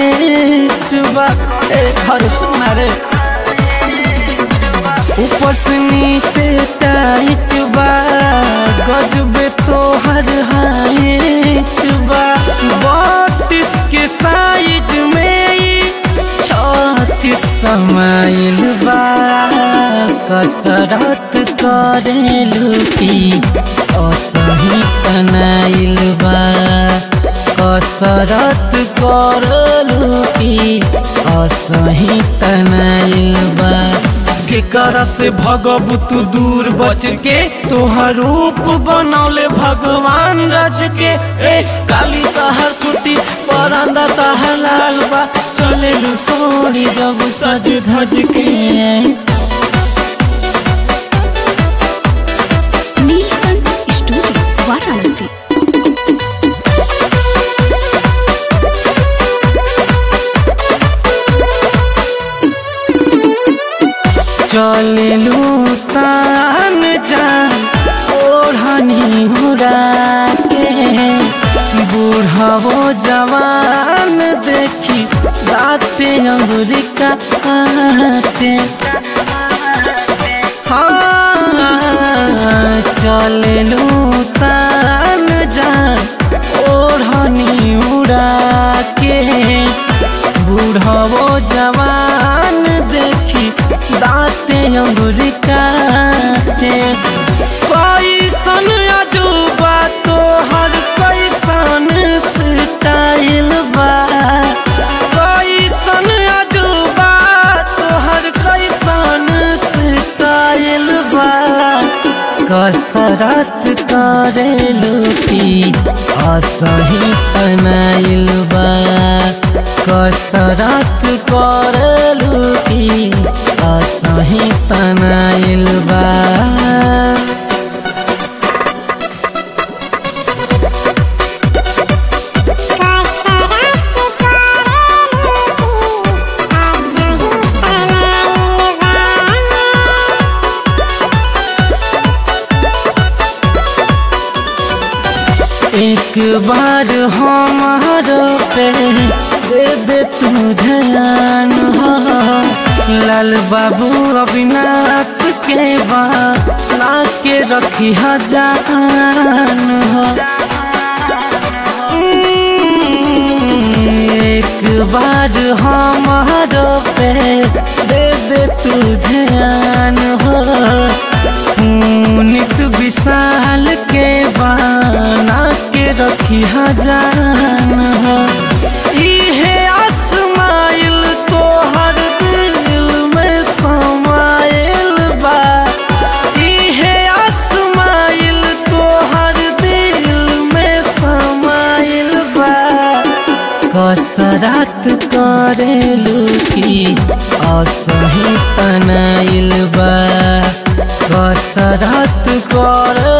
Height बा हर सुनारे ऊपर से नीचे टाइट बा गजबे तो हर हाइट बा 32 के साइज में 36 समाइल बा कसरत करेलू की असही तनाइल बा कसरत करलू की असही तनाइल बा केकरा से भगबू तू दूर बच के तोहर रूप बनौले भगवान रच के काली तहर कुटी परंदा तहर लाल बा चलेलू सोनी जब सज धज के नीलकंठ स्टूडियो वाराणसी। चलेलू तान जान ओढ़नी उड़ा के बूढ़ावो जवान देखी दाते अंगुरी काटे हाँ चलेलू तान जान ओढ़नी उड़ा के बूढ़ावो जवान देखी दाते अंगुरी काटे कैसन अजूबा तोहर कैसन स्टाइल बा कैसन अजूबा तोहर कैसन स्टाइल बा कसरत करेलू की असही तनाइल बा कसरत करलू की असही तनाइल बा एक बार हमारो पे दे तू ध्यान हो लाल बाबू अविनाश के बना के रखी जान हो एक बार हमारो पे दे तू ध्यान हो नित विशाल के बना के रखी जान हो इहे आसमाइल तोहर दिल में समाइल बा इहे आसमाइल तोहर दिल में समाइल बा कसरत करेलू की असही तनाइल बा कसरत कर